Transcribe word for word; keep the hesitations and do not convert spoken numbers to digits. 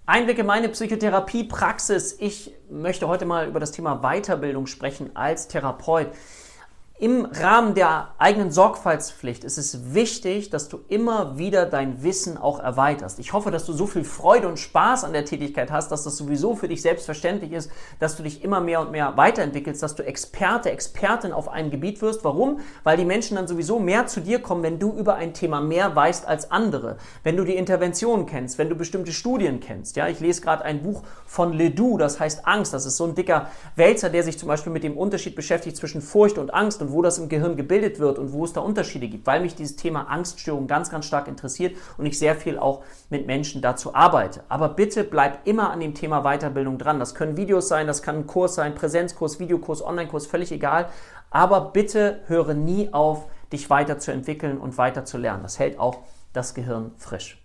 Einblick in meine Psychotherapiepraxis. Ich möchte heute mal über das Thema Weiterbildung sprechen als Therapeut. Im Rahmen der eigenen Sorgfaltspflicht ist es wichtig, dass du immer wieder dein Wissen auch erweiterst. Ich hoffe, dass du so viel Freude und Spaß an der Tätigkeit hast, dass das sowieso für dich selbstverständlich ist, dass du dich immer mehr und mehr weiterentwickelst, dass du Experte, Expertin auf einem Gebiet wirst. Warum? Weil die Menschen dann sowieso mehr zu dir kommen, wenn du über ein Thema mehr weißt als andere. Wenn du die Intervention kennst, wenn du bestimmte Studien kennst. Ja, ich lese gerade ein Buch von Ledoux, das heißt Angst. Das ist so ein dicker Wälzer, der sich zum Beispiel mit dem Unterschied beschäftigt zwischen Furcht und Angst und wo das im Gehirn gebildet wird und wo es da Unterschiede gibt, weil mich dieses Thema Angststörung ganz, ganz stark interessiert und ich sehr viel auch mit Menschen dazu arbeite. Aber bitte bleib immer an dem Thema Weiterbildung dran. Das können Videos sein, das kann ein Kurs sein, Präsenzkurs, Videokurs, Onlinekurs, völlig egal. Aber bitte höre nie auf, dich weiterzuentwickeln und weiter zu lernen. Das hält auch das Gehirn frisch.